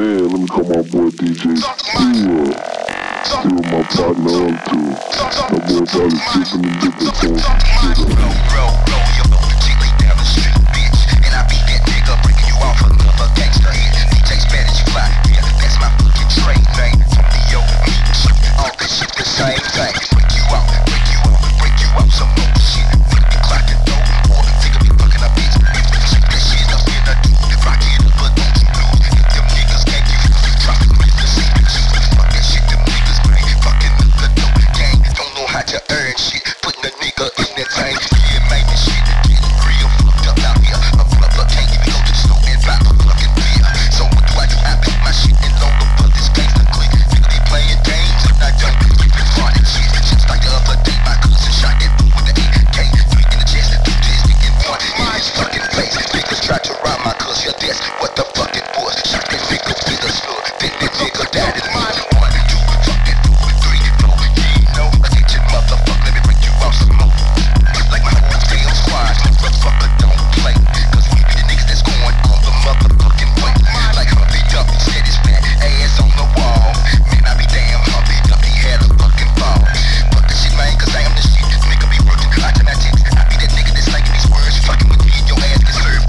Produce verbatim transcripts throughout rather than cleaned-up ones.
man, let me call my boy D J Stewart. See what my partner up to. My boy probably sleeping in different tones and shit. Roll, roll, roll your boat particularly down the street, bitch. And I be that nigga breaking you off another gangster hit. D J Spanish fly, yeah, that's my fucking trade name. From the yo, me, all this shit the same thing. Break you out, break you out, break you out some more shit. Flip the clock and throw, or the nigga be fucking a bitch. Shoot that shit up in the dude, rock it up, but don't you lose. If them niggas can't you, drop it with the secret juice. Fuck that shit, them niggas bang, fucking with the dope gang. Don't know how to earn shit, putting a nigga in that tank. Yeah, man, this shit getting real fucked up out here. A brother can't even go to the store and buy a fucking beer. So what do I do? I pack my shit and load up for this gangster click. Nigga be playing games and I don't keep it fun and shit. Just like the other day, my cousin shot that dude with the eight K. Three in the chest and two just in one in his fucking face. Niggas tried to rob my cousin, yeah, that's what the fuck it was. Shot that nigga with a slug, then that nigga died in mine. One, two, fucking two, three, four, yeah, no. Attention, motherfucker, let me bring you out some more. Like my whole damn squad, motherfucker, don't play. Cause we be the niggas that's going on the motherfucking way. Like Humpty Dumpty said his fat ass on the wall. Man, I be damn Humpty Dumpty had a fucking ball. Fuck this shit, man, cause I am the shit. Nigga be working automatics. I be that nigga that's slanging these words, fucking with me and your ass get served.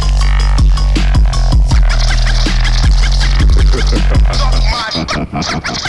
Thank you.